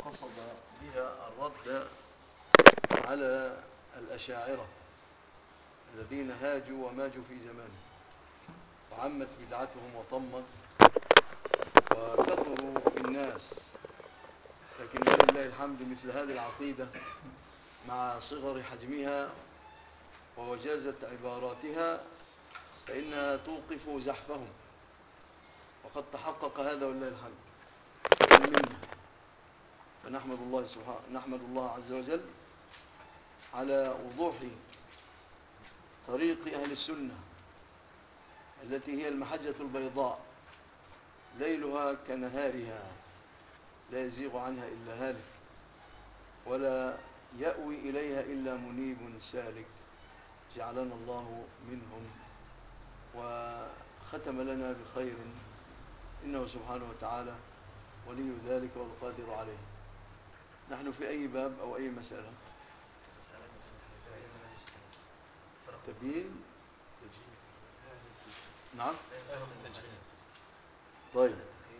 قصد بها الرد على الأشاعرة الذين هاجوا وماجوا في زمانه، وعمت بدعتهم وطمت وكثروا في الناس. لكن ولله الحمد مثل هذه العقيدة مع صغر حجمها ووجازة عباراتها فإنها توقف زحفهم، وقد تحقق هذا ولله الحمد منه. نحمد الله عز وجل على وضوح طريق أهل السنة التي هي المحجة البيضاء ليلها كنهارها لا يزيغ عنها إلا هالك ولا يأوي إليها إلا منيب سالك، جعلنا الله منهم وختم لنا بخير إنه سبحانه وتعالى ولي ذلك والقادر عليه. نحن في أي باب أو أي مسألة؟ تبيين. نعم. طيب،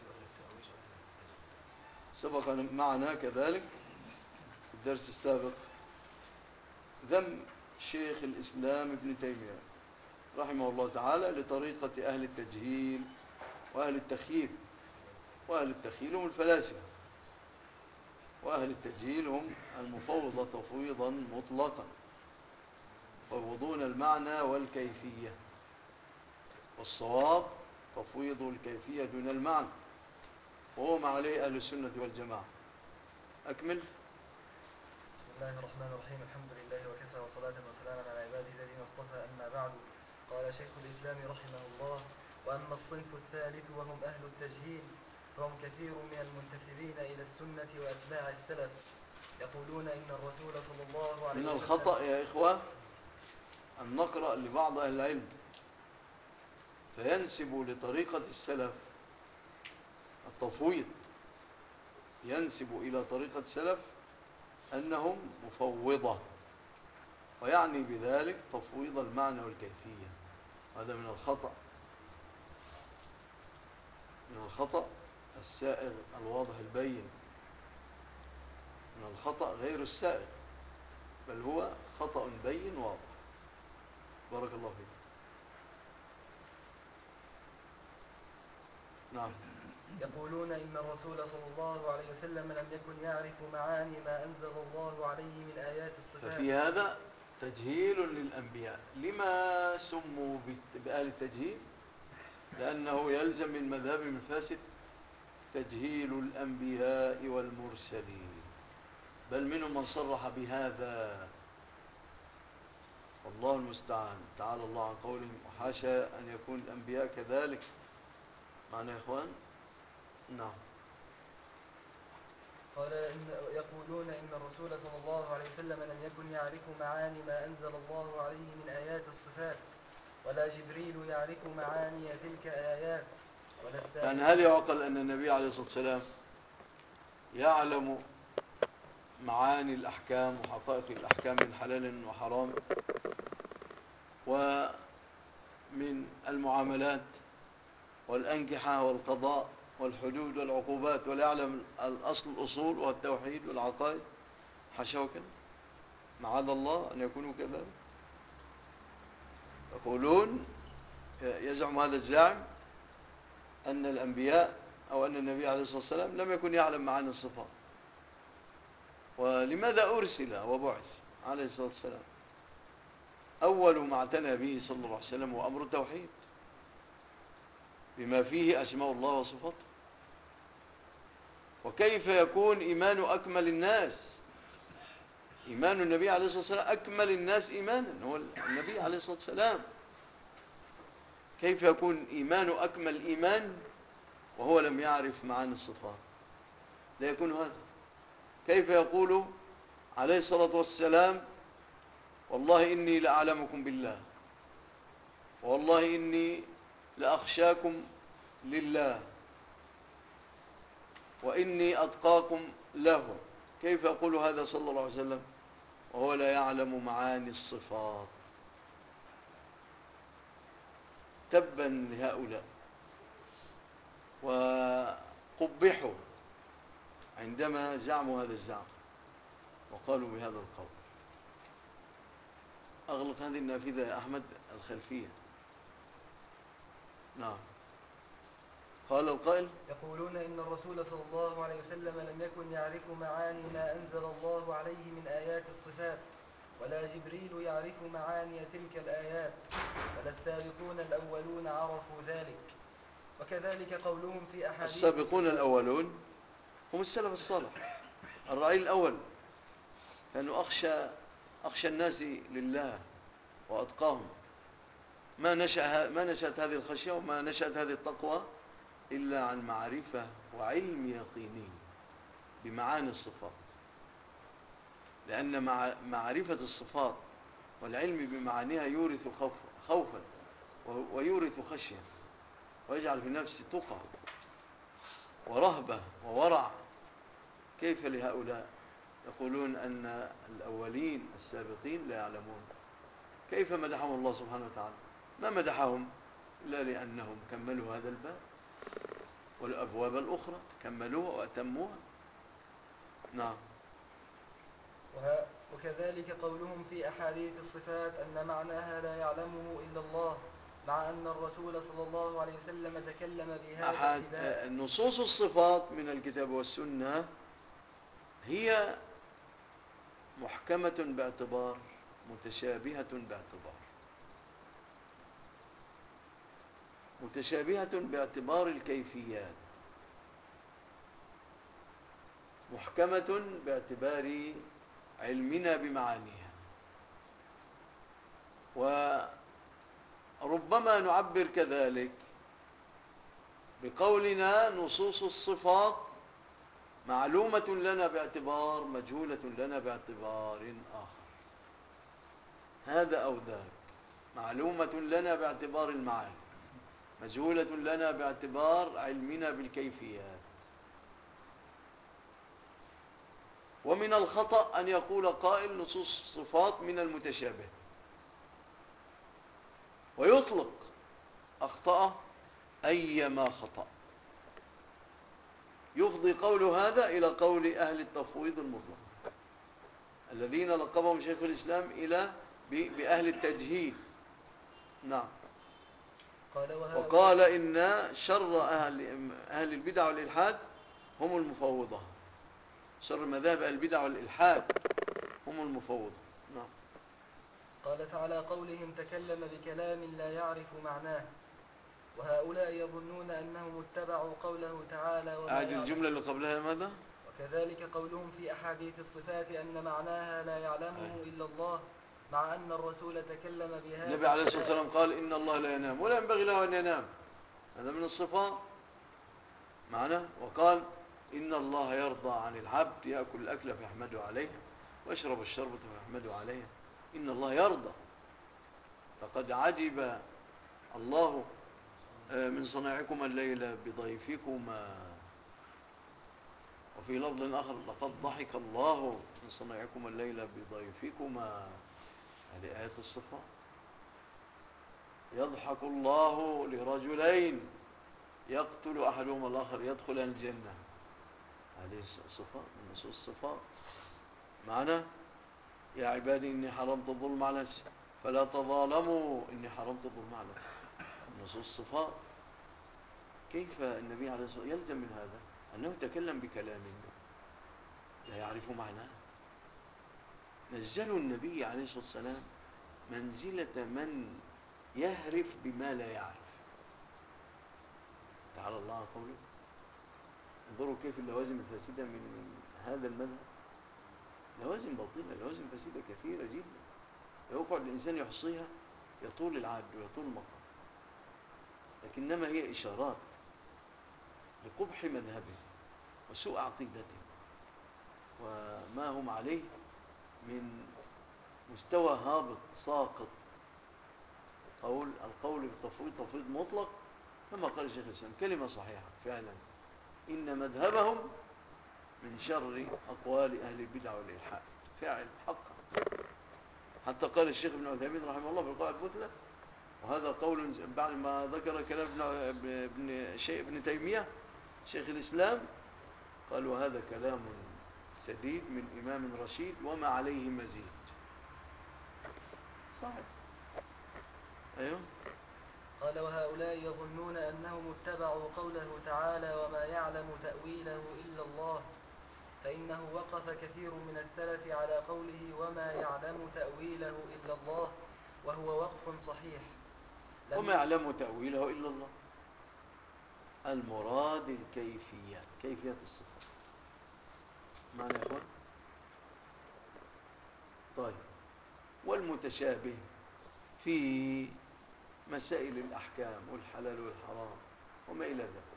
سبق معنا كذلك في الدرس السابق ذم شيخ الإسلام ابن تيمية رحمه الله تعالى لطريقة أهل التجهيل وأهل التخييل. وأهل التخييل هم الفلاسفة، وأهل التجهيل هم المفوضة تفويضا مطلقا، يفوضون المعنى والكيفية، والصواب تفويض الكيفية دون المعنى، وهو ما عليه أهل السنة والجماعة. أكمل. بسم الله الرحمن الرحيم. الحمد لله وكفى وصلاة وسلاما على عباده الذين اصطفى، أما بعد. قال شيخ الإسلام رحمه الله: وأما الصنف الثالث وهم أهل التجهيل فهم كثير من المنتسبين إلى السنة وأتباع السلف، يقولون إن الرسول صلى الله عليه وسلم. من الخطأ يا إخوة أن نقرأ لبعض أهل العلم فينسب لطريقة السلف التفويض، ينسب إلى طريقة السلف أنهم مفوضة، ويعني بذلك تفويض المعنى والكيفية. هذا من الخطأ، من الخطأ السائغ الواضح البين، من الخطأ غير السائغ، بل هو خطأ بين واضح. بارك الله فيك. نعم. يقولون إن الرسول صلى الله عليه وسلم لم يكن يعرف معاني ما أنزل الله عليه من آيات الصفات. ففي هذا تجهيل للأنبياء. لما سموا بأهل التجهيل؟ لأنه يلزم من مذهبهم الفاسد تجهيل الأنبياء والمرسلين، بل منهم من صرح بهذا، والله المستعان. تعالى الله عن قولهم، وحاشا أن يكون الأنبياء كذلك. معنا يا إخوان؟ نعم. قال يقولون إن الرسول صلى الله عليه وسلم لم يكن يعرف معاني ما أنزل الله عليه من آيات الصفات، ولا جبريل يعرف معاني تلك الآيات، ولا يعني هل يعقل أن النبي عليه الصلاة والسلام يعلم معاني الأحكام وحقائق الأحكام من حلال وحرام ومن المعاملات والأنكحة والقضاء والحدود والعقوبات، ولا يعلم الأصول والتوحيد والعقائد؟ حاشا وكلا، معاذ الله أن يكونوا كذلك. يقولون، يزعم هذا الزاعم أن الأنبياء أو أن النبي عليه الصلاة والسلام لم يكن يعلم معاني الصفات. ولماذا أرسل وبعث عليه الصلاة والسلام؟ أول ما اعتنى به صلى الله عليه وسلم هو أمر التوحيد بما فيه أسماء الله وصفاته. وكيف يكون إيمان أكمل الناس؟ إيمان النبي عليه الصلاة والسلام أكمل الناس إيمانا، هو النبي عليه الصلاة والسلام. كيف يكون إيمان أكمل إيمان وهو لم يعرف معاني الصفات؟ لا يكون هذا. كيف يقول عليه الصلاة والسلام: والله إني لأعلمكم بالله، والله إني لأخشاكم لله، وإني أتقاكم له؟ كيف يقول هذا صلى الله عليه وسلم وهو لا يعلم معاني الصفات؟ تبا لهؤلاء، وقبحوا عندما زعموا هذا الزعم وقالوا بهذا القول. أغلق هذه النافذة يا أحمد الخلفية. نعم. قال القائل: يقولون إن الرسول صلى الله عليه وسلم لم يكن يعرف معاني ما أنزل الله عليه من آيات الصفات، ولا جبريل يعرف معاني تلك الآيات، ولا السابقون الأولون عرفوا ذلك. وكذلك قولهم في أحاديث السابقون الأولون هم السلف الصالح، الرعيل الأول، كانوا أخشى الناس لله وأتقاهم. ما نشأت هذه الخشية وما نشأت هذه التقوى إلا عن معرفة وعلم يقيني بمعاني الصفات، لأن معرفة الصفات والعلم بمعانيها يورث خوفا ويورث خشية، ويجعل في نفس تقى ورهبة وورع. كيف لهؤلاء يقولون أن الأولين السابقين لا يعلمون؟ كيف مدحهم الله سبحانه وتعالى؟ ما مدحهم إلا لأنهم كملوا هذا الباب، والأبواب الأخرى كملوها وأتموها. نعم. وكذلك قولهم في أحاديث الصفات أن معناها لا يعلمه إلا الله، مع أن الرسول صلى الله عليه وسلم تكلم بهذا نصوص الصفات من الكتاب والسنة هي محكمة باعتبار، متشابهة باعتبار. متشابهة باعتبار الكيفيات، محكمة باعتبار علمنا بمعانيها. وربما نعبر كذلك بقولنا نصوص الصفات معلومة لنا باعتبار، مجهولة لنا باعتبار آخر. هذا أو ذاك، معلومة لنا باعتبار المعاني، مجهولة لنا باعتبار علمنا بالكيفيات. ومن الخطأ أن يقول قائل نصوص الصفات من المتشابه ويطلق أخطأ أيما خطأ، يفضي قول هذا إلى قول أهل التفويض المطلق الذين لقبهم شيخ الإسلام بأهل التجهيل. نعم. وقال إن شر أهل البدع والإلحاد هم المفوضة، شر مذاهب البدع والإلحاد هم المفوضة. نعم. قال تعالى: قولهم تكلم بكلام لا يعرف معناه، وهؤلاء يظنون أنهم اتبعوا قوله تعالى أعد الجملة اللي قبلها ماذا؟ وكذلك قولهم في أحاديث الصفات أن معناها لا يعلمه إلا الله، مع أن الرسول تكلم بهذا. النبي عليه الصلاة والسلام قال إن الله لا ينام ولا ينبغي له أن ينام، هذا من الصفات معنا. وقال إن الله يرضى عن العبد يأكل الأكل فيحمده عليه ويشرب الشربة فيحمده عليه. إن الله يرضى. فقد عجب الله من صنيعكم الليل بضيفكما. وفي لفظ آخر لقد ضحك الله من صنيعكم الليل بضيفكما. هذه آية الصفات. يضحك الله لرجلين يقتل أحدهما الآخر يدخل الجنة. هذه الصفات من نصوص الصفات معنا. يا عبادي إني حرمت الظلم على نفسي فلا تظالموا إني حرمت الظلم على نفسي. نصوص الصفات. كيف النبي عليه الصلاة والسلام يلزم من هذا أنه تكلم بكلام لا يعرف معناه؟ نزلوا النبي عليه الصلاة والسلام منزلة من يهرف بما لا يعرف. تعالى الله عن قوله. انظروا كيف اللوازم الفاسدة من هذا المذهب. لوازم باطلة، لوازم فاسدة كثيرة جدا، لو يقعد الإنسان يحصيها يطول العد ويطول المقام. لكنما هي إشارات لقبح مذهبه وسوء عقيدته وما هم عليه من مستوى هابط ساقط. القول بالتفويض تفويض مطلق كما قال الشيخ الإسلام، كلمة صحيحة فعلا. إن مذهبهم من شر أقوال أهل البدع والإلحاد فعل حقا. حتى قال الشيخ ابن عثيمين رحمه الله في القواعد المثلى، وهذا قول بعد ما ذكر كلام ابن تيمية شيخ الإسلام، قال وهذا كلام سديد من إمام رشيد وما عليه مزيد. صحيح. أيوه. قال وهؤلاء يظنون أنهم اتبعوا قوله تعالى وما يعلم تأويله إلا الله، فإنه وقف كثير من السلف على قوله وما يعلم تأويله إلا الله، وهو وقف صحيح. وما يعلم تأويله إلا الله، المراد الكيفية، كيفية الصفات. معنى يا أخوان؟ طيب، والمتشابه في مسائل الأحكام والحلال والحرام وما إلى ذلك.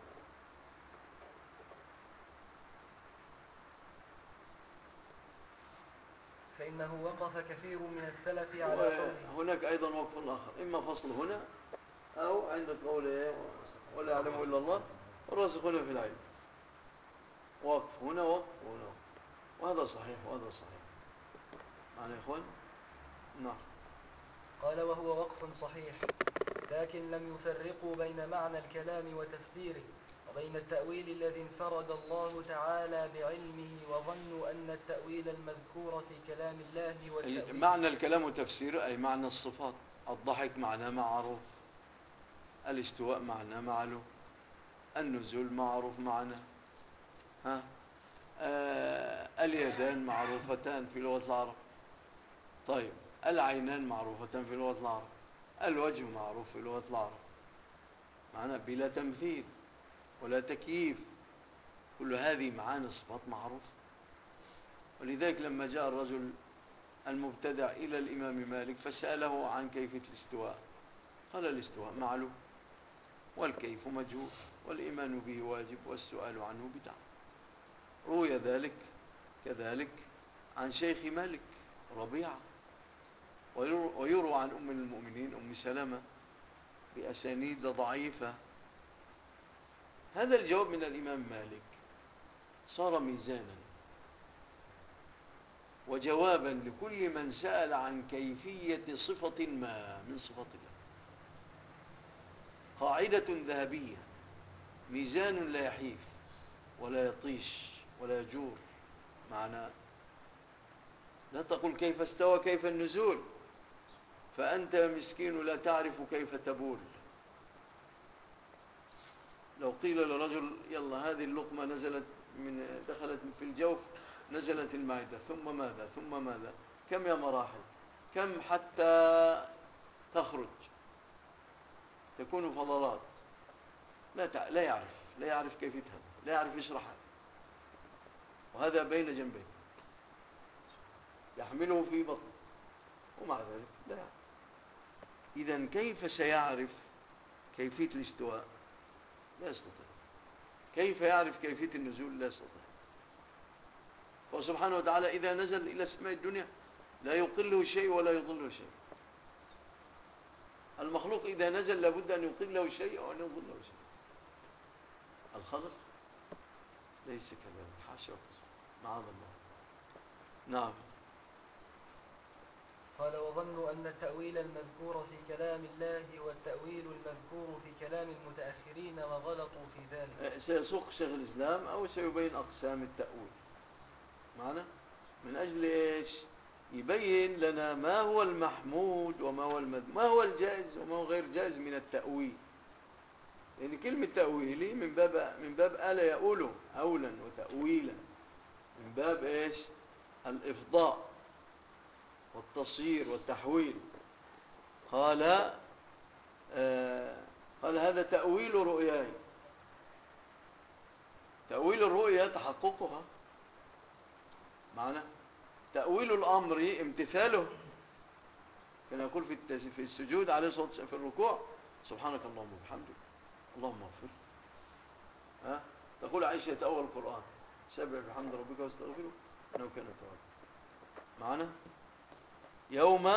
فإنه وقف كثير من السلف على قوله. وهناك أيضا وقف آخر، إما فصل هنا أو عند قوله ولا يعلم إلا الله والراسخون في العلم. وقف هنا وقف هنا وقف، وهذا صحيح وهذا صحيح. معنى يا إخوان؟ نعم. قال وهو وقف صحيح، لكن لم يفرقوا بين معنى الكلام وتفسيره وبين التأويل الذي انفرد الله تعالى بعلمه، وظنوا أن التأويل المذكور في كلام الله والتأويل. معنى الكلام وتفسيره أي معنى الصفات. الضحك معناه معروف، الاستواء معناه معلوم، النزول معروف معناه، اليدان معروفتان في لغة العرب. طيب، العينان معروفتان في لغة العرب، الوجه معروف في لغة العرب، معناه بلا تمثيل ولا تكييف. كل هذه معاني صفات معروفة. ولذلك لما جاء الرجل المبتدع إلى الإمام مالك فسأله عن كيفية الاستواء، قال الاستواء معلوم والكيف مجهول والإيمان به واجب والسؤال عنه بدعة. روي ذلك كذلك عن شيخ مالك ربيعة، ويروى عن أم المؤمنين أم سلمة بأسانيد ضعيفة. هذا الجواب من الإمام مالك صار ميزانا وجوابا لكل من سأل عن كيفية صفة ما من صفات الله. قاعدة ذهبية، ميزان لا يحيف ولا يطيش ولا يجور. معنى لا تقل كيف استوى كيف النزول فأنت مسكين لا تعرف كيف تبول. لو قيل لرجل يلا هذه اللقمة دخلت في الجوف، نزلت المعدة، ثم ماذا ثم ماذا، كم يا مراحل، كم حتى تخرج تكون فضلات، لا يعرف كيف يفهم، لا يعرف يشرحها. وهذا بين جنبين يحمله في بطنه ومع ذلك لا يعرف. إذن كيف سيعرف كيفية الاستواء؟ لا يستطيع. كيف يعرف كيفية النزول؟ لا يستطيع. وسبحانه وتعالى إذا نزل إلى السماء الدنيا لا يقله شيء ولا يضله شيء. المخلوق إذا نزل لابد أن يقله شيء أو أن يضله شيء. الخلق ليس كذلك، حاشا معاذ الله. نعم. قال وظنوا أن التأويل المذكور في كلام الله والتأويل المذكور في كلام المتأخرين وغلطوا في ذلك. سيسوق شيخ الإسلام أو سيبين أقسام التأويل معنا من أجل إيش؟ يبين لنا ما هو المحمود وما هو ما هو الجائز وما هو غير جائز من التأويل. لأن كلمة تأويلي من باب ألا يؤوله أولا وتأويلا، من باب إيش؟ الإفضاء والتصيير والتحويل. قال هذا تأويل رؤياي. تأويل الرؤيا تحققها معنا، تأويل الأمر امتثاله. كان يقول في السجود عليه الصلاة والسلام في الركوع سبحانك اللهم وبحمدك اللهم اغفر. تقول عائشة يتأول القرآن سبح بحمد ربك واستغفره إنه كان توابا. معنا يوم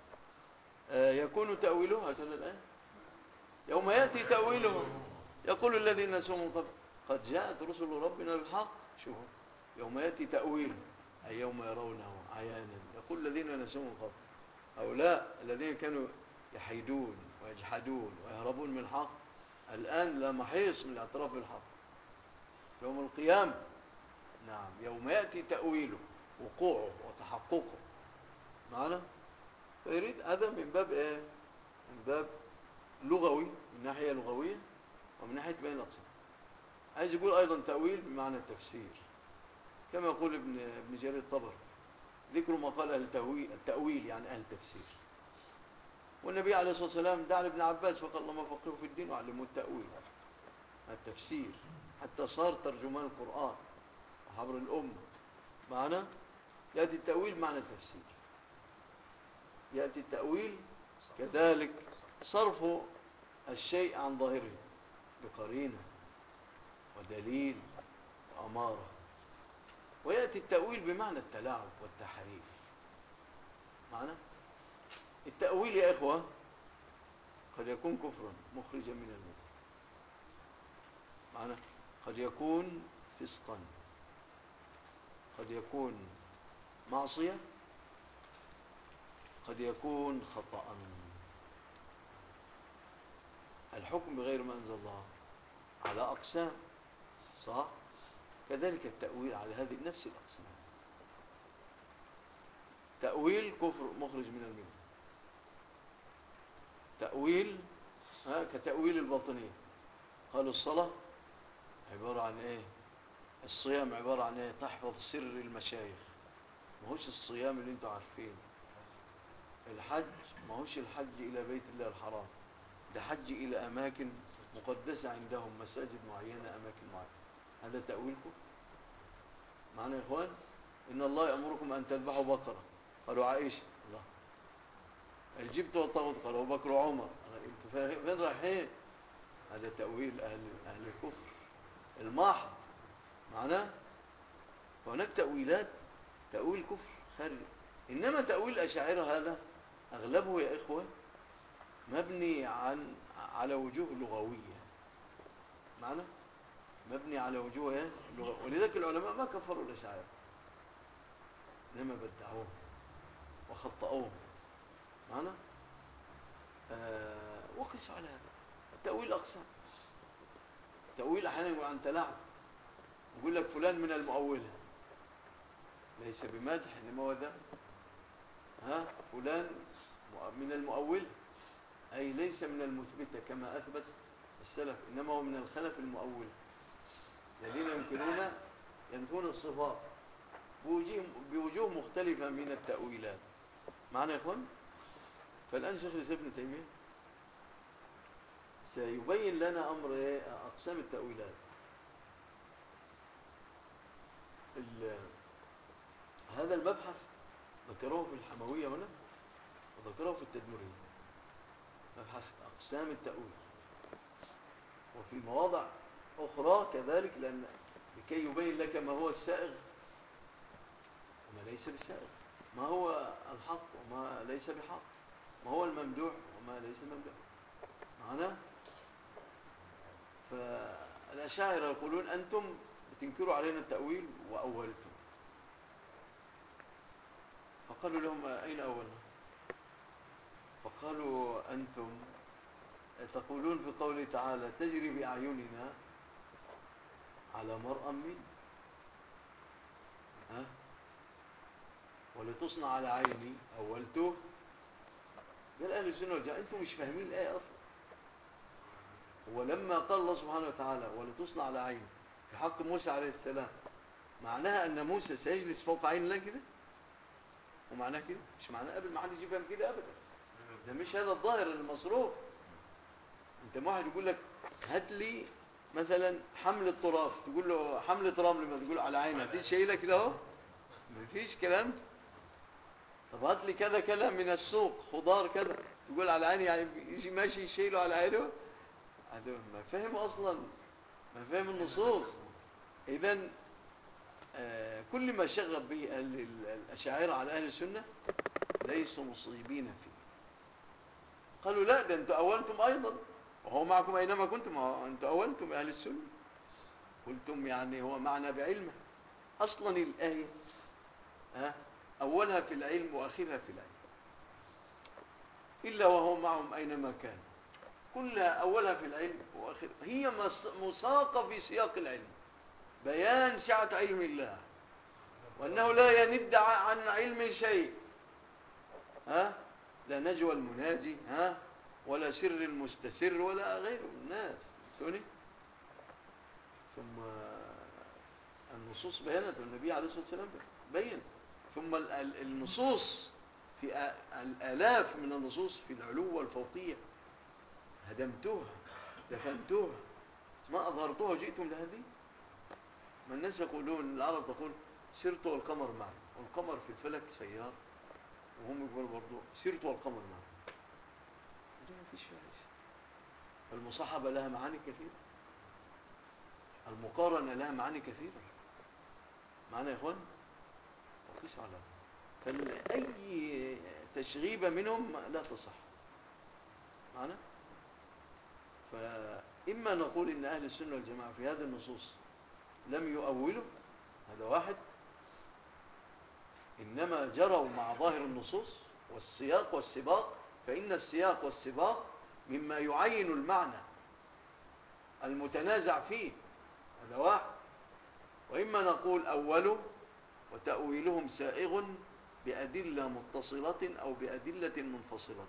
يكون تأويله هكذا الآن، يوم يأتي تأويله يقول الذين نسوا من قبل قد جاءت رسل ربنا بالحق. شوفوا يوم يأتي تأويله أي يوم يرونه عيانا يقول الذين نسوا من قبل، هؤلاء الذين كانوا يحيدون ويجحدون ويهربون من الحق الآن لا محيص من الاعتراف بالحق. يوم القيامة نعم، يوم يأتي تأويله، وقوعه وتحققه معنا. فيريد هذا من باب ايه؟ من باب لغوي، من ناحية لغوية، ومن ناحية بين الأقسام. عايز يقول أيضا تأويل بمعنى التفسير، كما يقول ابن جرير الطبري: ذكر ما قال أهل التأويل يعني أهل التفسير. والنبي عليه الصلاة والسلام دعا لابن عباس فقال: اللهم فقهه في الدين وعلمه التأويل، التفسير، حتى صار ترجمان القرآن وحبر الأمة معنا. يأتي التأويل معنى التفسير، يأتي التأويل كذلك صرف الشيء عن ظاهره بقرينة ودليل وأمارة. ويأتي التأويل بمعنى التلاعب والتحريف معنا. التأويل يا إخوة قد يكون كفرا مخرجا من الملة معنا، قد يكون فسقا، قد يكون معصية، قد يكون خطأ. الحكم بغير ما أنزل الله على أقسام، صح؟ كذلك التأويل على هذه نفس الأقسام. تأويل كفر مخرج من الملة، تأويل كتأويل الباطنية، قالوا الصلاة عبارة عن ايه؟ الصيام عبارة عن ايه؟ تحفظ سر المشايخ. ما هوش الصيام اللي انتوا عارفين. الحج ما هوش الحج الى بيت الله الحرام، ده حج الى اماكن مقدسة عندهم، مساجد معينة، اماكن معينة. هذا تأويلكم معنا يا اخوان. ان الله يأمركم ان تذبحوا بقرة، قالوا عائشة. الله، الجبت والطاغوت، قالوا ابو بكر وعمر. انتوا فين رايحين؟ هذا تأويل اهل الكفر الماحض معناه. فهناك تأويلات، تأويل كفر خارج. إنما تأويل الأشاعرة هذا أغلبه يا إخوة مبني على وجوه لغوية معنى، مبني على وجوه لغوية. ولذلك العلماء ما كفروا الأشاعرة، إنما بدعوهم وخطأوهم معنى. وقسوا على هذا التأويل أقسام. تأويل أحيانا يقول عن تلاعب، يقول لك فلان من المؤولة، ليس بمدح إنما هو ذا فلان من المؤول، أي ليس من المثبتة كما أثبت السلف، إنما هو من الخلف المؤول الذين ينفون الصفات بوجوه مختلفة من التأويلات معنا يا إخوان. فالآن شيخ الإسلام ابن تيمية سيبين لنا أمر أقسام التأويلات. هذا المبحث ذكره في الحموية هنا وذكره في التدمرية، مبحث أقسام التأويل، وفي مواضع أخرى كذلك، لكي يبين لك ما هو السائغ وما ليس بسائغ، ما هو الحق وما ليس بحق، ما هو الممدوح وما ليس ممدوح معنا. فالأشاعرة يقولون أنتم بتنكروا علينا التأويل وأولتم. فقالوا لهم أين أولنا؟ فقالوا أنتم تقولون في قوله تعالى تجري بأعيننا على مرأى من ولتصنع على عيني، أولته. قال أهل السنة والجماعة أنتم مش فاهمين الآية أصلا. ولما قال الله سبحانه وتعالى ولتصنع على عيني في حق موسى عليه السلام، معناها أن موسى سيجلس فوق عين الله كده؟ ومعناه كده؟ مش معناه قبل ما حد يجي يفهم كده أبدا. ده مش هذا الظاهر المصروف. انت واحد يقول لك هات لي مثلا حمل التراب، تقول له حمل تراب لما تقول له على عينها دي شايله كده اهو، مفيش كلام. طب هات لي كذا كلام من السوق خضار كذا، تقول على عيني، يعني يجي ماشي يشيله على عينه؟ هذا ما فهم اصلا، ما فهم النصوص. اذا كل ما شغب به اهل الاشاعره على اهل السنه ليسوا مصيبين فيه. قالوا لا، ده انتوا اولتم ايضا وهو معكم اينما كنتم، انتوا اولتم اهل السنه، قلتم يعني هو معنا بعلمه. اصلا الايه اولها في العلم واخرها في العلم، الا وهو معهم اينما كان، كلها اولها في العلم واخرها، هي مساقه في سياق العلم. بيان سعة علم الله، وأنه لا يند عن علم شيء. ها؟ لا نجوى المناجي، ها؟ ولا سر المستسر ولا غيره من الناس. فهمتوني؟ ثم النصوص بيانت، والنبي عليه الصلاة والسلام بين. ثم النصوص في الآلاف من النصوص في العلو والفوقية هدمتوها، دفنتوها، ما أظهرتوها جئتم لهذه. ما الناس يقولون، العرب تقول سرت والقمر معي، والقمر في الفلك سيار، وهم يقولوا برضو سرت والقمر معي. ده ما فيش فيها شيء. المصاحبة لها معاني كثيرة، المقارنة لها معاني كثيرة. معنا يا إخوان؟ وقيس على فأي تشغيبة منهم لا تصح. معنا؟ فإما نقول إن أهل السنة والجماعة في هذه النصوص لم يؤولوا، هذا واحد، إنما جروا مع ظاهر النصوص والسياق والسباق، فإن السياق والسباق مما يعين المعنى المتنازع فيه، هذا واحد. وإما نقول أولوا وتأويلهم سائغ بأدلة متصلة أو بأدلة منفصلة.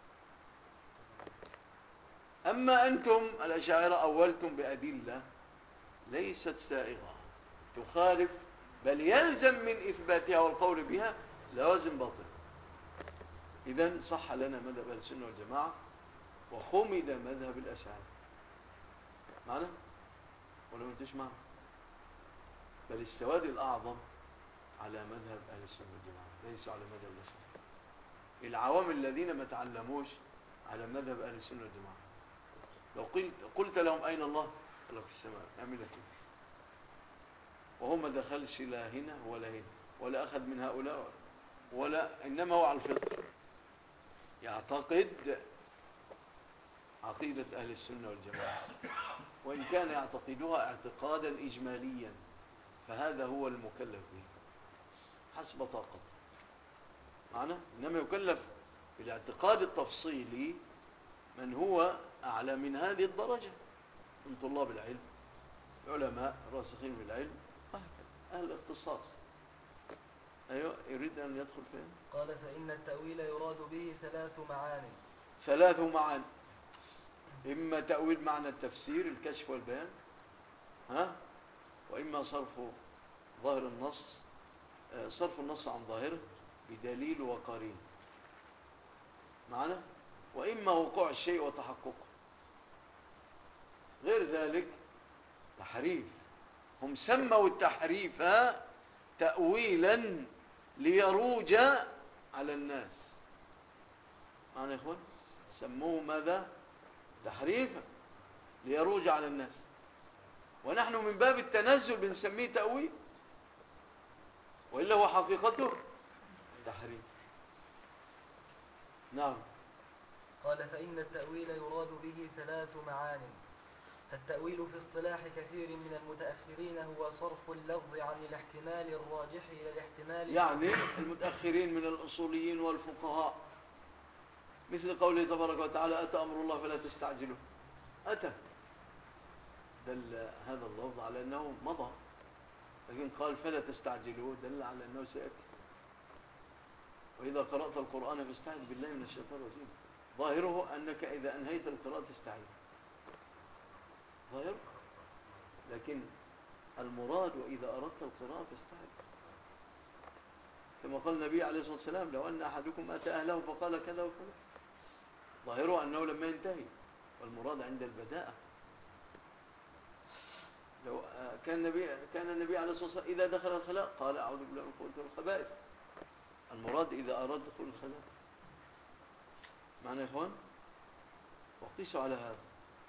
أما أنتم الأشاعرة أولتم بأدلة ليست سائغة تخالف، بل يلزم من إثباتها والقول بها لوازم باطل. إذن صح لنا مذهب أهل السنة والجماعة وخمد مذهب الأشاعرة. معنا؟ ولا ما انتش معنا؟ بل السواد الأعظم على مذهب أهل السنة والجماعة، ليس على مذهب الأشاعرة. العوام الذين ما تعلموش على مذهب أهل السنة والجماعة، لو قلت لهم أين الله؟ قال لك في السماء. أعمل لك وهو ما دخلش لا هنا ولا هنا ولا أخذ من هؤلاء ولا، إنما هو على الفطر يعتقد عقيدة أهل السنة والجماعة، وإن كان يعتقدها اعتقادا إجماليا، فهذا هو المكلف به حسب طاقته. معنا؟ إنما يكلف بالاعتقاد التفصيلي من هو أعلى من هذه الدرجة من طلاب العلم، علماء راسخين في العلم، أهل الاختصاص. أيوة، يريد أن يدخل فين؟ قال فإن التأويل يراد به ثلاث معاني. ثلاث معاني، إما تأويل معنى التفسير الكشف والبيان، ها؟ وإما صرف ظاهر النص، صرف النص عن ظاهره بدليل وقرين. معنا؟ وإما وقوع الشيء وتحققه. غير ذلك تحريف. هم سموا التحريف تأويلا ليروج على الناس. معنا يا إخوان؟ سموه ماذا؟ تحريفا ليروج على الناس، ونحن من باب التنزل بنسميه تأويل، وإلا هو حقيقته تحريف. نعم. قال فإن التأويل يراد به ثلاث معاني. فالتأويل في اصطلاح كثير من المتأخرين هو صرف اللفظ عن الاحتمال الراجح إلى الاحتمال، يعني المتأخرين من الأصوليين والفقهاء، مثل قوله تبارك وتعالى أتى أمر الله فلا تستعجلوا. أتى دل هذا اللفظ على أنه مضى، لكن قال فلا تستعجلوا دل على أنه سيأتي. وإذا قرأت القرآن فاستعذ بالله من الشيطان الرجيم. ظاهره أنك إذا أنهيت القراءة تستعيذ، ظاهر، لكن المراد وإذا أردت القراءة فاستعذ، كما قال النبي عليه الصلاة والسلام لو أن أحدكم أتى أهله فقال كذا وكذا، ظاهره أنه لما ينتهي، والمراد عند البداءة. لو كان النبي عليه الصلاة والسلام إذا دخل الخلاء قال أعوذ بالله من الخبث والخبائث، المراد إذا أراد دخول الخلاء. معنا يا إخوان؟ وقيسوا على هذا.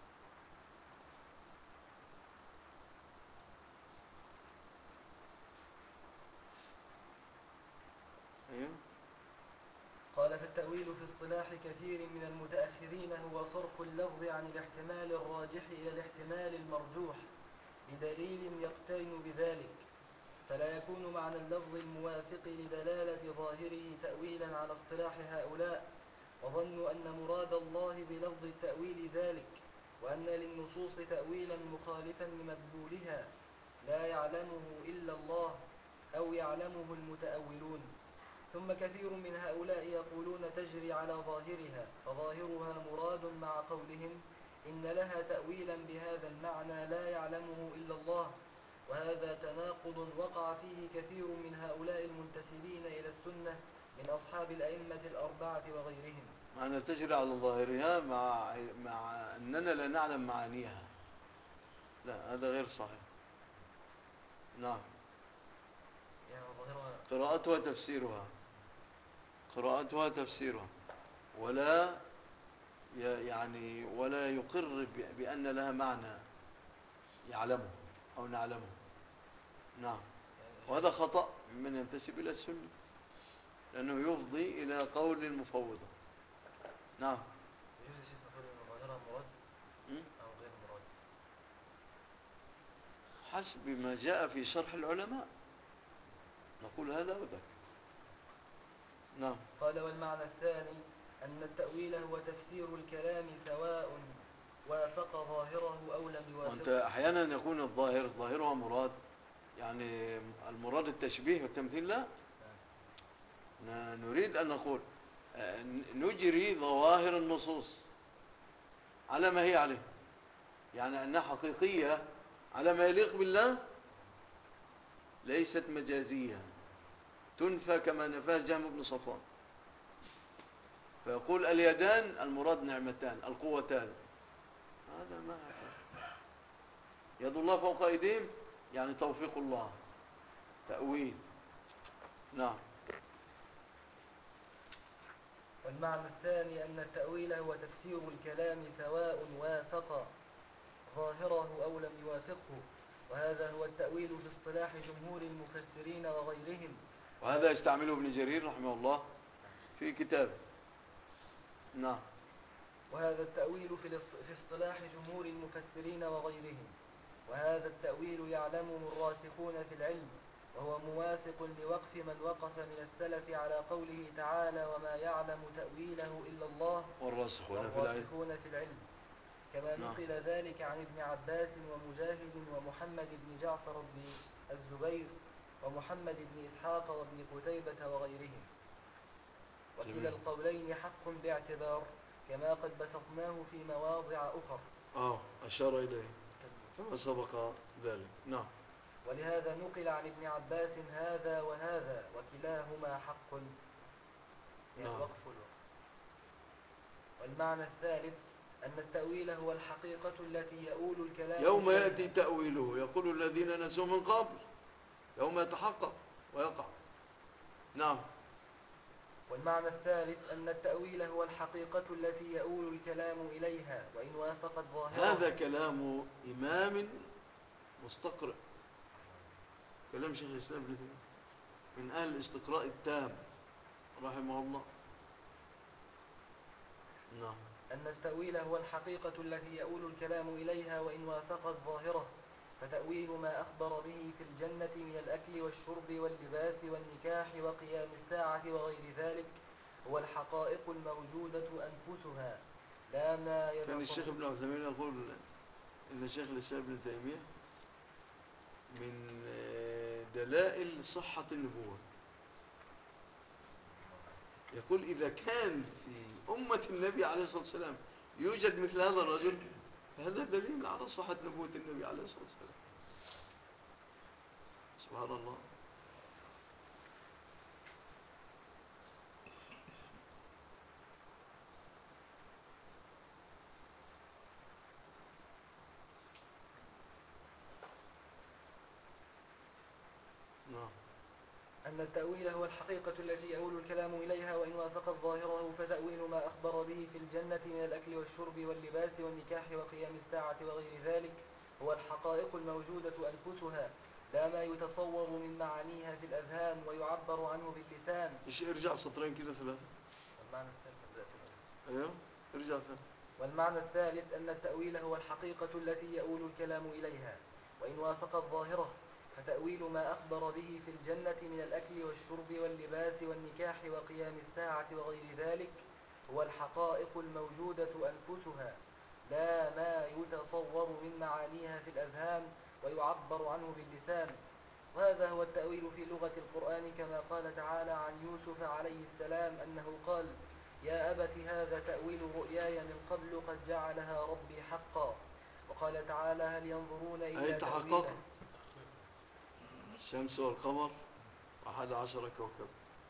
أيوه. قال فالتأويل في اصطلاح كثير من المتأخرين هو صرف اللفظ عن الاحتمال الراجح إلى الاحتمال المرجوح بدليل يقترن بذلك، فلا يكون معنى اللفظ الموافق لدلالة ظاهره تأويلا على اصطلاح هؤلاء، وظنوا أن مراد الله بلفظ التأويل ذلك، وأن للنصوص تأويلا مخالفا لمدلولها، لا يعلمه إلا الله أو يعلمه المتأولون. ثم كثير من هؤلاء يقولون تجري على ظاهرها، فظاهرها مراد مع قولهم إن لها تأويلا بهذا المعنى لا يعلمه إلا الله. وهذا تناقض وقع فيه كثير من هؤلاء المنتسبين إلى السنة من أصحاب الأئمة الأربعة وغيرهم. معنى تجري على ظاهرها مع أننا لا نعلم معانيها، لا هذا غير صحيح. نعم. يعني ظاهرها قراءتها تفسيرها، قراءتها تفسيرها، ولا يعني ولا يقر بأن لها معنى يعلمه أو نعلمه. نعم. وهذا خطأ من ينتسب إلى السنة، لأنه يفضي إلى قول المفوضة. نعم. يجوز الشيخ نقول إن ظاهرها مراد م? أو غير مراد؟ حسب ما جاء في شرح العلماء نقول هذا وذاك. نعم. قال والمعنى الثاني أن التأويل هو تفسير الكلام سواء وافق ظاهره أو لم وأنت يوافقه. أحيانا يكون الظاهر ظاهرها مراد، يعني المراد التشبيه والتمثيل، لا. نريد أن نقول نجري ظواهر النصوص على ما هي عليه، يعني أنها حقيقية على ما يليق بالله، ليست مجازية تنفى كما نفاه جهم بن صفوان. فيقول اليدان المراد نعمتان القوتان، هذا ما يد الله فوق أيديهم يعني توفيق الله، تأويل. نعم. والمعنى الثاني أن التأويل هو تفسير الكلام سواء وافق ظاهره أو لم يوافقه. وهذا هو التأويل في اصطلاح جمهور المفسرين وغيرهم. وهذا يستعمله ابن جرير رحمه الله في كتابه. نعم. وهذا التأويل في اصطلاح جمهور المفسرين وغيرهم. وهذا التأويل يعلمه الراسخون في العلم، وهو موافق لوقف من وقف من السلف على قوله تعالى وما يعلم تأويله إلا الله والراسخون في العلم. كما نعم. نقل ذلك عن ابن عباس ومجاهد ومحمد بن جعفر بن الزبير ومحمد بن إسحاق وابن قتيبة وغيرهم. وكلا جميل. القولين حق باعتبار، كما قد بسطناه في مواضع أخر. أشار إليه كما سبق ذلك. نعم. ولهذا نقل عن ابن عباس هذا وهذا وكلاهما حق، يعني نعم. وقف الوقف. والمعنى الثالث أن التأويل هو الحقيقة التي يؤول الكلام يوم إليها. يأتي تأويله يقول الذين نسوا من قبل، يوم يتحقق ويقع. نعم. والمعنى الثالث أن التأويل هو الحقيقة التي يؤول الكلام إليها وإن وافقت ظاهرها. هذا كلام إمام مستقرئ، كلام شيخ الإسلام ابن تيمية من أهل الاستقراء التام رحمه الله. نعم. أن التأويل هو الحقيقة التي يؤول الكلام إليها وإن وافقت ظاهره. فتأويل ما أخبر به في الجنة من الأكل والشرب واللباس والنكاح وقيام الساعة وغير ذلك هو الحقائق الموجودة أنفسها، لا ما كان الشيخ يتصور. ابن عثيمين يقول إن شيخ الإسلام ابن تيمية من دلائل صحة النبوة، يقول إذا كان في أمة النبي عليه الصلاة والسلام يوجد مثل هذا الرجل فهذا دليل على صحة نبوة النبي عليه الصلاة والسلام. سبحان الله. نعم. أن التأويل هو الحقيقة التي يؤول الكلام إليها وإن وافقت ظاهره. فتأويل ما أخبر به في الجنة من الأكل والشرب واللباس والنكاح وقيام الساعة وغير ذلك هو الحقائق الموجودة أنفسها، لا ما يتصور من معانيها في الأذهان ويعبر عنه باللسان. ارجع سطرين كده ثلاثة. والمعنى الثالث ايوه ارجع ثلاثة. والمعنى الثالث أن التأويل هو الحقيقة التي يؤول الكلام إليها وإن وافقت ظاهره. فتأويل ما أخبر به في الجنة من الأكل والشرب واللباس والنكاح وقيام الساعة وغير ذلك هو الحقائق الموجودة أنفسها، لا ما يتصور من معانيها في الأذهان ويعبر عنه باللسان. وهذا هو التأويل في لغة القرآن، كما قال تعالى عن يوسف عليه السلام أنه قال: يا أبت هذا تأويل رؤياي من قبل قد جعلها ربي حقا. وقال تعالى: هل ينظرون أي إلا تحقق تأويله. الشمس والقمر 11 كوكب،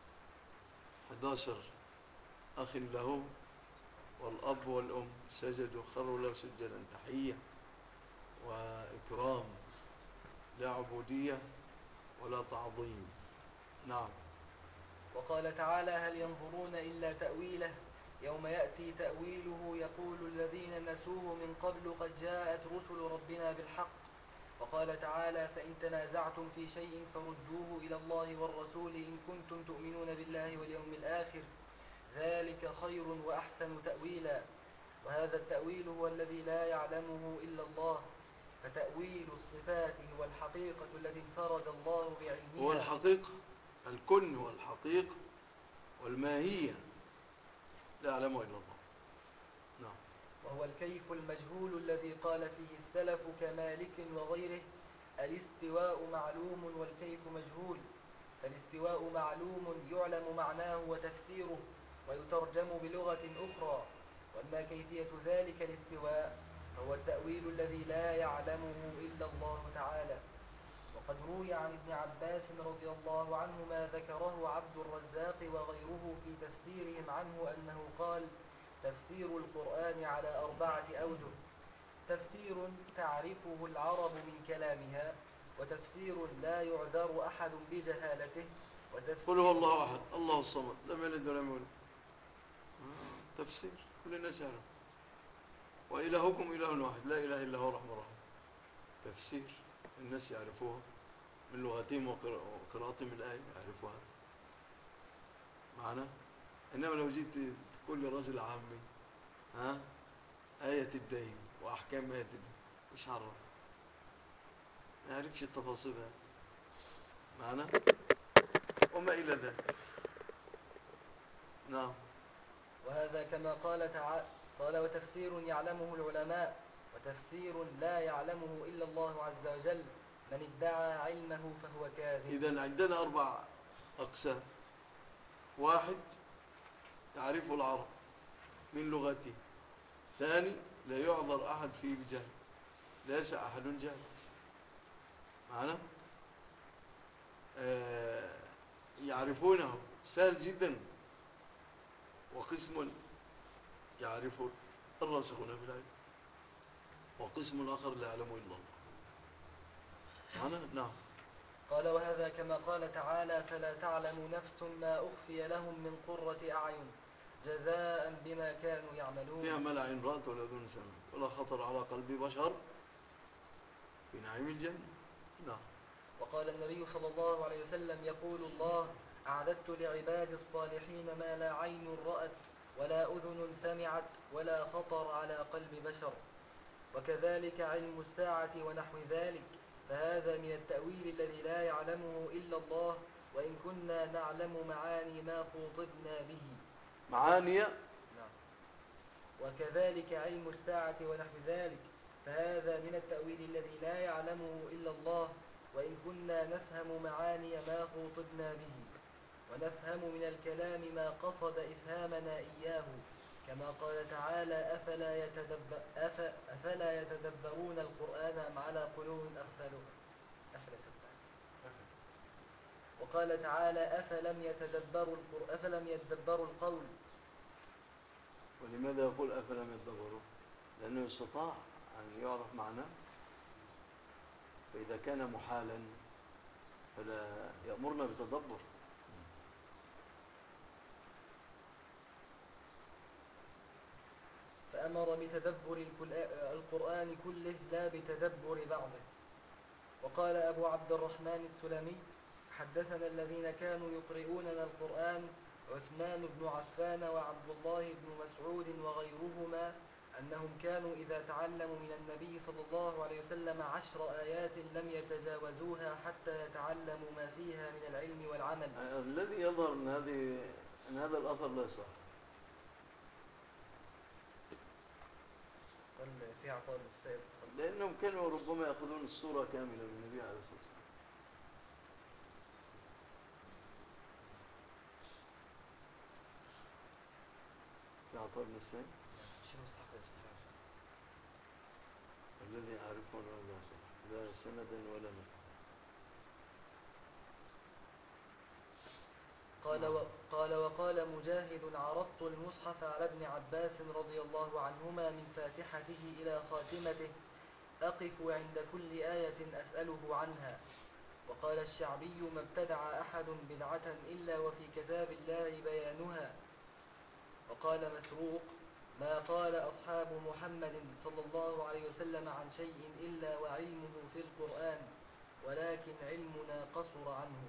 11 أخ له، والأب والأم سجدوا خروا له سجدا، تحية وإكرام، لا عبودية ولا تعظيم. نعم. وقال تعالى: هل ينظرون إلا تأويله يوم يأتي تأويله يقول الذين نسوه من قبل قد جاءت رسل ربنا بالحق. وقال تعالى: فإن تنازعتم في شيء فردوه إلى الله والرسول إن كنتم تؤمنون بالله واليوم الآخر، ذلك خير وأحسن تأويلا. وهذا التأويل هو الذي لا يعلمه إلا الله، فتأويل الصفات هو الحقيقة التي انفرد الله بعلمها. هو الحقيقة، الكن هو الحقيقة والماهية لا يعلمه إلا الله. نعم. وهو الكيف المجهول الذي قال فيه السلف كمالك وغيره: الاستواء معلوم والكيف مجهول. فالاستواء معلوم يعلم معناه وتفسيره ويترجم بلغة أخرى، وأما كيفية ذلك الاستواء فهو التأويل الذي لا يعلمه إلا الله تعالى. وقد روي عن ابن عباس رضي الله عنه ما ذكره عبد الرزاق وغيره في تفسيرهم عنه أنه قال: تفسير القرآن على 4 أوجه: تفسير تعرفه العرب من كلامها، وتفسير لا يعذر أحد بجهالته، قل هو الله أحد الله الصمد لم يلد ولم يولد. تفسير كل الناس يعلم. وإلهكم إله واحد لا إله إلا هو الرحمن الرحيم. تفسير الناس يعرفوها من لغتهم وقراءتهم الآية يعرفوها معنا. إنما لو جيت تقول لرجل عامي آية الدين وأحكام آية الدين مش عرف، ما يعرفش التفاصيل معنا وما إلى ذلك. نعم. وهذا كما قال تعالى: قال: وتفسير يعلمه العلماء، وتفسير لا يعلمه إلا الله عز وجل. من ادعى علمه فهو كاذب. إذن عندنا 4 أقسام: 1 يعرفه العرب من لغته، 2 لا يعذر أحد فيه بجهل، ليس أحد جهل معنا. يعرفونه سهل جدا. وقسم يعرف الراسخون في العلم، وقسم آخر لا يعلمه إلا الله معنا. نعم. قال: وهذا كما قال تعالى: فلا تعلم نفس ما أخفي لهم من قرة أعين جزاء بما كانوا يعملون. فيها ما لا عين رأت ولا أذن سمعت ولا خطر على قلب بشر في نعيم الجنة. نعم. وقال النبي صلى الله عليه وسلم: يقول الله: أعددت لعباد الصالحين ما لا عين رأت ولا أذن سمعت ولا خطر على قلب بشر. وكذلك علم الساعة ونحو ذلك، فهذا من التأويل الذي لا يعلمه إلا الله، وإن كنا نعلم معاني ما خوطبنا به. معاني. نعم. وكذلك علم الساعة ونحو ذلك، فهذا من التأويل الذي لا يعلمه إلا الله، وإن كنا نفهم معاني ما خوطبنا به، ونفهم من الكلام ما قصد إفهامنا إياه، كما قال تعالى: أفلا يتدبرون القرآن أم على قلوب أقفالها. وقال تعالى: أفلم يتدبروا القول. ولماذا يقول أفلم يتدبروا؟ لأنه يستطاع أن يعرف معناه، فإذا كان محالا فلا يأمرنا بتدبر. فأمر بتدبر القرآن كله لا بتدبر بعضه. وقال أبو عبد الرحمن السلمي: حدثنا الذين كانوا يقرؤوننا القرآن عثمان بن عفان وعبد الله بن مسعود وغيرهما أنهم كانوا إذا تعلموا من النبي صلى الله عليه وسلم 10 آيات لم يتجاوزوها حتى يتعلموا ما فيها من العلم والعمل. الذي يظهر أن هذا الأثر لا يصح. قال في عطاء السيد لأنهم كانوا ربما يأخذون الصورة كاملة من النبي عليه الصلاة والسلام. في عطاء بن السائب شنو مصحف الصحيح؟ الذي يعرفون لا صح لا سندا ولا متن. قال وقال مجاهد عرضت المصحف على ابن عباس رضي الله عنهما من فاتحته إلى خاتمته أقف عند كل آية أسأله عنها. وقال الشعبي ما ابتدع أحد بدعة إلا وفي كتاب الله بيانها. وقال مسروق ما قال أصحاب محمد صلى الله عليه وسلم عن شيء إلا وعلمه في القرآن ولكن علمنا قصر عنه.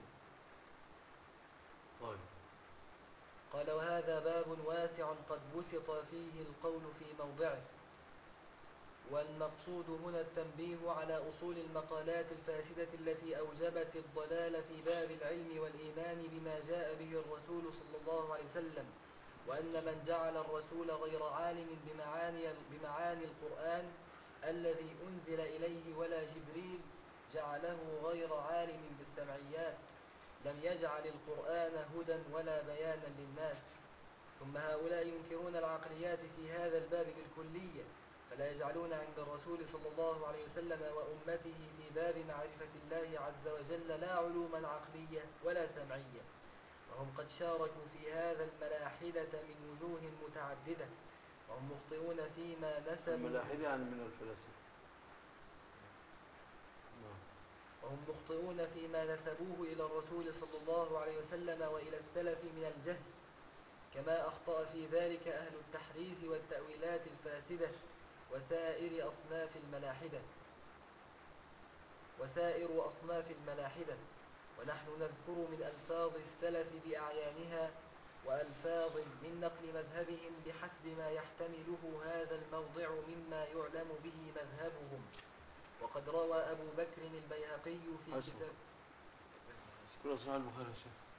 طيب. قال وهذا باب واسع قد بسط فيه القول في موضعه. والمقصود هنا التنبيه على أصول المقالات الفاسدة التي أوجبت الضلال في باب العلم والإيمان بما جاء به الرسول صلى الله عليه وسلم، وأن من جعل الرسول غير عالم بمعاني القرآن الذي أنزل إليه ولا جبريل جعله غير عالم بالسمعيات لم يجعل القرآن هدى ولا بيانا للناس. ثم هؤلاء ينكرون العقليات في هذا الباب بالكلية، فلا يجعلون عند الرسول صلى الله عليه وسلم وأمته في باب معرفة الله عز وجل لا علوما عقلية ولا سمعية. وهم قد شاركوا في هذا الملاحدة من وجوه متعددة، وهم مخطئون فيما نسبوا الملاحدة يعني من الفلاسفة. وهم مخطئون فيما نسبوه إلى الرسول صلى الله عليه وسلم وإلى السلف من الجهل، كما أخطأ في ذلك أهل التحريف والتأويلات الفاسدة وسائر أصناف الملاحدة. ونحن نذكر من ألفاظ السلف بأعيانها وألفاظ من نقل مذهبهم بحسب ما يحتمله هذا الموضع مما يعلم به مذهبهم. وقد روى أبو بكر البيهقي في كتاب كل صحيح البخاري.